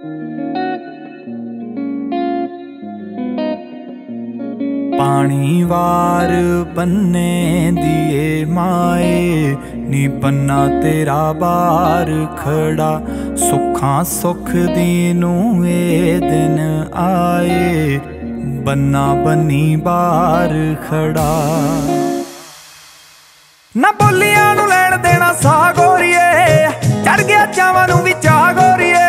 पानी वार बन्ने दिए माए नी बन्ना तेरा बार खड़ा सुखां सुख दीनू ए दिन आए बन्ना बन्नी बार खड़ा। ना बोलियां नू लैण देना सा गोरीए चढ़ गया चावां नू वी चा गोरीए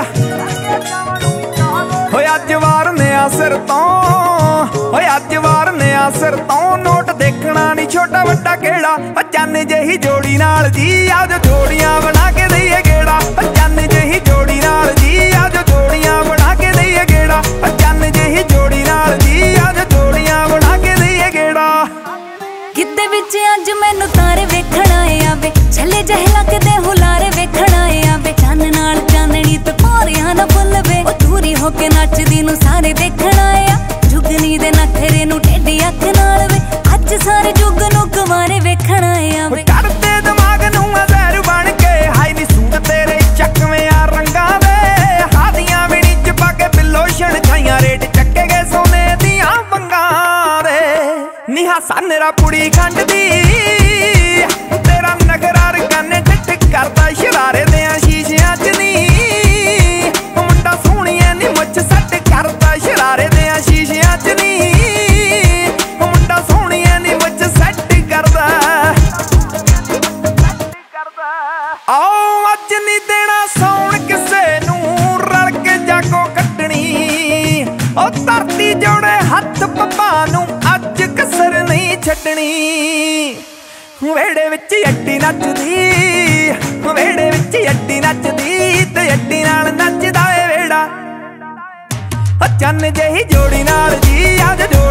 होए अज वारने आ सिर तों होए अज वारने आ सिर तों नोट देखना नी छोटा वड्डा केड़ा चन्न जही जोड़ी नाल जी आज जोड़ियां बना के दईए गेड़ा चन्न जही जोड़ी नाल जी आज जोड़ियां बना के दईए गेड़ा चन्न जही जोड़ी नाल जी आज जोड़ियां बना के दईए गेड़ा। किते विच अज मैनू तारे वेखण आए आ वे छले जहला के हुलारे वेखण आए आ वे चन्न नाल चांदनी ते तारियां ना फुल वे ओ दूरी हो के नचदी नू सारे देखण आए आ जुगनी दे नखरे नू टेढ़ी अख नाल वे अज सारे जुग नू गवारे वेखण आए आ वे करते दिमाग नू अज़ैर बन के हाय नी सूट तेरे चकवे आ रंगां दे हादियां विणी च पा के बिल्लो छणकाइयां रेट चक्के गए सोने दियां वंगां दे निहा सानेरा पुड़ी खंड दी तेरा नखरा रकाने झट करदा शरारे दियां शीशियां च नी मुंडा सोहणिया नी मुछ सट करदा शरारे दियां शीशियां च नी मुंडा सोहणिया नी मुछ सट करदा आओ अज नी देना सौण किसे नू रल के जागो कटनी ओ धरती जोड़े हथ पप्पा नू अज कसर नहीं छड्डनी वेड़े विच अड्डी नचदी वेड़े विच अड्डी नचदी ते अड्डी नाल नचदा ए वेड़ा चन्न जही जोड़ी नाल जी आज